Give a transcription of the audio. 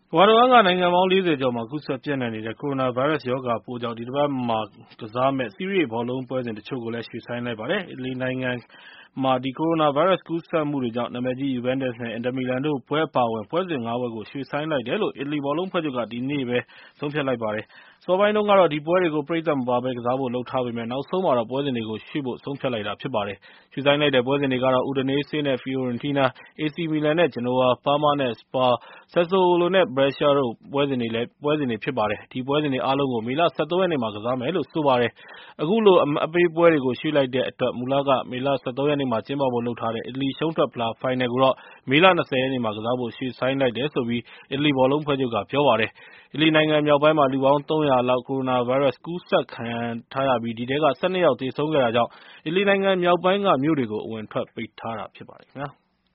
ကမ္ဘာတဝန်းကနိုင်ငံပေါင်း 40 ကျော်မှာ ကူးစက်ပျံ့နှံ့နေတဲ့ ကိုရိုနာဗိုင်းရပ်စ်ရောဂါပိုးကြောင့် ဒီတပတ်မှာကစားမယ့် ဆီးရီးဘောလုံးပွဲစဉ်တချို့ကိုလည်း ရွှေ့ဆိုင်းလိုက်ပါတယ်။ အီတလီနိုင်ငံမှာ ကိုရိုနာဗိုင်းရပ်စ်ကူးစက်မှုတွေကြောင့် နာမည်ကြီး Juventus နဲ့ Inter Milan တို့ပွဲအပါအဝင် ပွဲစဉ် ၅ ပွဲကို ရွှေ့ဆိုင်းလိုက်တယ်လို့ အီတလီဘောလုံးအဖွဲ့ချုပ်က ဒီနေ့ပဲ ဆုံးဖြတ်လိုက်ပါတယ်။ အစောပိုင်းတုန်းကတော့ ဒီပွဲတွေကို ပရိသတ်မပါဘဲ ကစားဖို့လုပ်ထားပေမယ့် နောက်ဆုံးမှာတော့ ပွဲစဉ်တွေကို ရွှေ့ဖို့ ဆုံးဖြတ်လိုက်တာဖြစ်ပါတယ်။ ရွှေ့ဆိုင်းလိုက်တဲ့ပွဲစဉ်တွေကတော့ Udinese နဲ့ Fiorentina ၊ AC Milan နဲ့ Genoa ၊ Parma နဲ့ Spal ၊ Sassuolo နဲ့ Brescia တို့ပွဲစဉ်တွေဖြစ်ပါတယ်။ ဒီပွဲစဉ်တွေအားလုံးကို မေလ ၁၃ ရက်နေ့မှာ ကစားမယ်လို့ဆိုပါတယ်။ အခုလို အမှတ်ပေးပွဲတွေကို ရွှေ့လိုက်တဲ့အတွက် မူလက မေလ ၁၃ ရက်နေ့မှာ ကျင်းပဖို့လုပ်ထားတဲ့ အီတလီရှုံးထွက်ဖလားဖိုင်နယ်ကိုတော့ မေလ ၂၀ ရက်နေ့မှာ ကစားဖို့ ရွှေ့ဆိုင်းလိုက်တယ်လို့ အီတလီဘောလုံးအဖွဲ့ချုပ်က ပြောပါတယ်။ အီတလီနိုင်ငံမြောက်ပိုင်းမှာ လူပေါင်း ၃၀၀ လောက် ကိုရိုနာဗိုင်းရပ်စ်ကူးစက်ခံထားရပြီး အဲဒီထဲက ၁၂ ယောက်သေဆုံးခဲ့တာကြောင့် အီတလီနိုင်ငံမြောက်ပိုင်းက မြို့တွေကို အဝင်အထွက်ပိတ်ထားတာဖြစ်ပါတယ်ခင်ဗျာ။